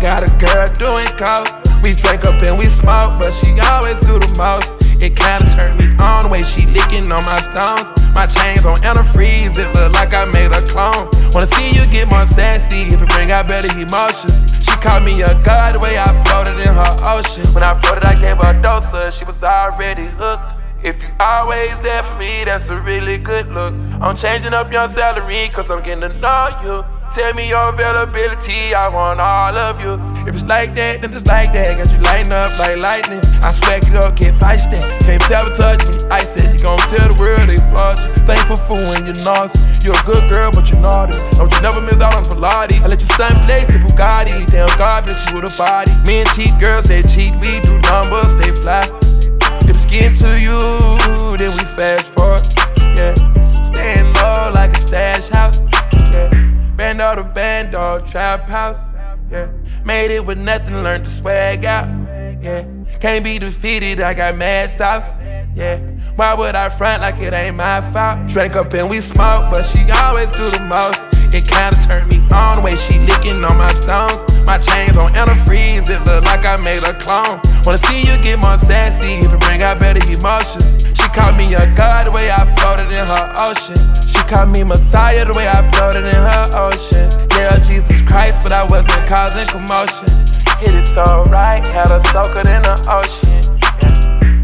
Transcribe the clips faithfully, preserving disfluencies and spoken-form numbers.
got a girl doing coke. We drink up and we smoke, but she always do the most. It kinda turned me on the way she licking on my stones. My chains on antifreeze, it look like I made a clone. Wanna see you get more sassy if it bring out better emotions. She called me a god the way I floated in her ocean. When I floated, I gave her a dose of, she was already hooked. If you always there for me, that's a really good look. I'm changing up your salary, cause I'm getting to know you. Tell me your availability, I want all of you. If it's like that, then it's like that. Got you lighting up like lightning. I smack it up, get feisty. Can't sabotage me. I said you gon' tell the world they floss you. Thankful for when you're nauseous. You're a good girl, but you're naughty. Don't you never miss out on Pilates. I let you stunt flex in Bugatti. Damn God bless you with a body. Men cheat, girls they cheat. We do numbers, they fly. If it's getting to you, then we fast forward. Yeah, staying low like a stash house. Yeah. Bando to bando, trap house, yeah. Made it with nothing, learned to swag out, yeah. Can't be defeated, I got mad sauce, yeah. Why would I front like it ain't my fault? Drank up and we smoke, but she always do the most. It kinda turned me on the way she licking on my stones. My chains on antifreeze, it look like I made a clone. Wanna see you get more sassy if it bring out better emotions. She called me a god the way I floated in her ocean. She called me Messiah the way I floated in her ocean. Yeah, Jesus Christ, but I wasn't causing commotion. Hit it so right, had her soaking in the ocean. Yeah.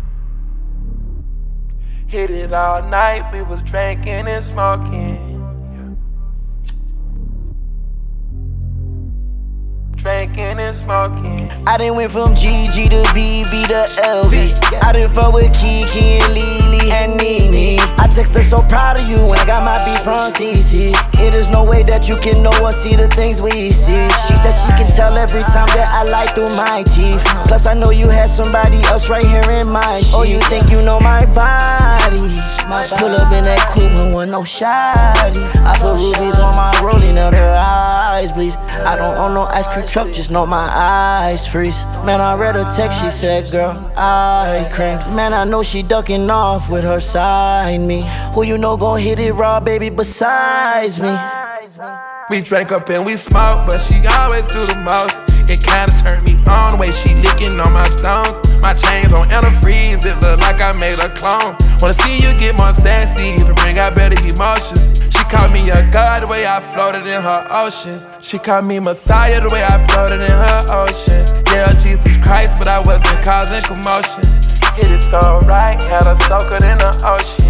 Hit it all night, we was drinking and smoking. Drinking and smoking. I done went from G G to B B to L V. I done fuck with Kiki and Lily and Nene. I text her so proud of you when I got my beat from C C. It is no way that you can know or see the things we see. She said she can tell every time that I lie through my teeth. Plus I know you had somebody else right here in my sheets. Oh, you think you know my body? Pull up in that coupe, no one, no shoddy. I put rubies on my rolling, now their eyes bleed. I don't own no ice cream truck, just know my eyes freeze. Man, I read her text, she said, girl, I cranked. Man, I know she ducking off with her side me. Who you know gon' hit it raw, baby, besides me? We drank up and we smoke, but she always do the most. It kinda turned me on the way she licking on my stones. My chains on antifreeze, it look like I made a clone. Wanna see you get more sassy if it bring out better emotions. She called me a god the way I floated in her ocean. She called me Messiah the way I floated in her ocean. Yeah, Jesus Christ, but I wasn't causing commotion. Hit it so right, had her soaking in the ocean.